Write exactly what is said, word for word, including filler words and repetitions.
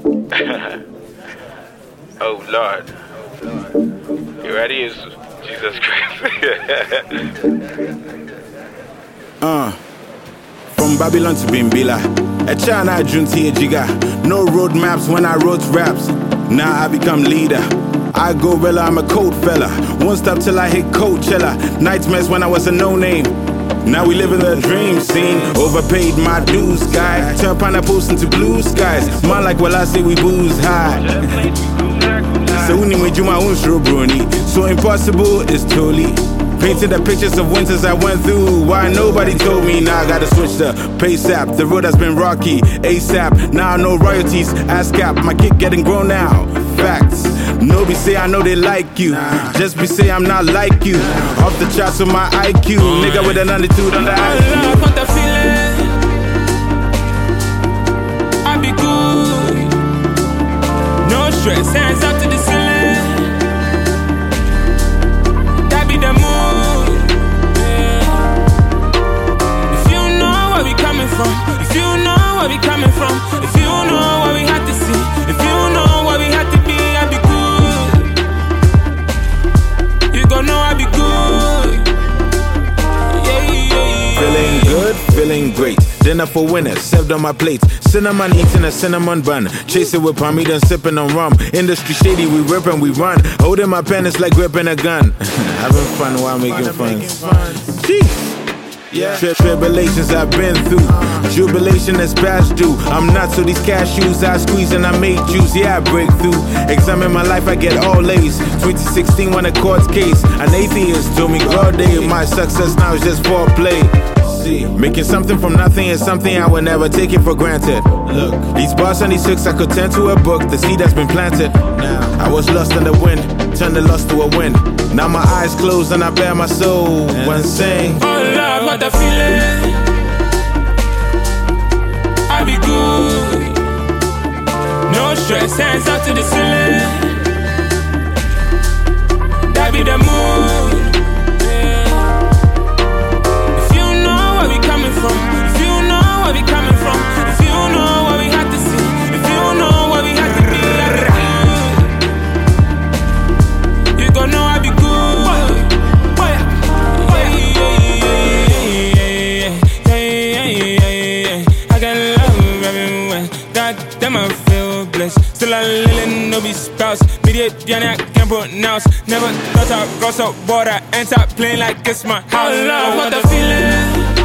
Oh Lord. You ready? It's Jesus Christ. uh, from Babylon to Bimbila, a China Junti Jiga. No road maps when I wrote raps. Now I become leader. I go Villa, I'm a cold fella. Won't stop till I hit Coachella. Nightmares when I was a no-name. Now we live in the dream scene. Overpaid my dues, guy. Turn pineapples into blue skies. Man like well I say we booze high. So So impossible is totally. Painting the pictures of winters I went through. Why nobody told me. Now I gotta switch the pace app. The road has been rocky, ASAP. Now I know royalties, ASCAP. My kid getting grown now. Facts. No be say I know they like you. Just be say I'm not like you. Off the charts with my I Q. Nigga with an attitude on the I Q. I love what the feeling. I be good. No stress, hands up to the ceiling. That be the mood. Yeah. If you know where we coming from, if you know where we coming from, if you know what we had to see, if you know what we had to be, I be good. You gon' know I be good. Yeah, yeah, yeah. Feeling good, feeling great. Dinner for winners, served on my plate. Cinnamon eating a cinnamon bun. Chase it with pomade and sipping on rum. Industry shady, we rip and we run. Holding my pen is like gripping a gun. Having fun while making fun. Jeez. Yeah. Tri tribulations I've been through. Jubilation is past due. I'm not so these cashews I squeeze and I make juice. Yeah, I break through. Examine my life, I get all A's. twenty sixteen won a court case. An atheist told me God day. My success now is just foreplay. Making something from nothing is something I would never take it for granted. Look, these bars and these hooks I could turn to a book. The seed has been planted. Now I was lost in the wind, turned the lost to a win. Now my eyes closed and I bear my soul when sing. Oh Lord, what the feeling. I be good. No stress, hands up to the ceiling. That be the mood. From. If you know where we coming from, if you know what we had to see, if you know what we had to be, you gon' know I be good. I got love everywhere. God damn, I feel blessed. Still a little no be spouse. Mediate, Johnny, I can't pronounce. Never thought I'd cross a border and stop playing like it's my house. I love what the feeling.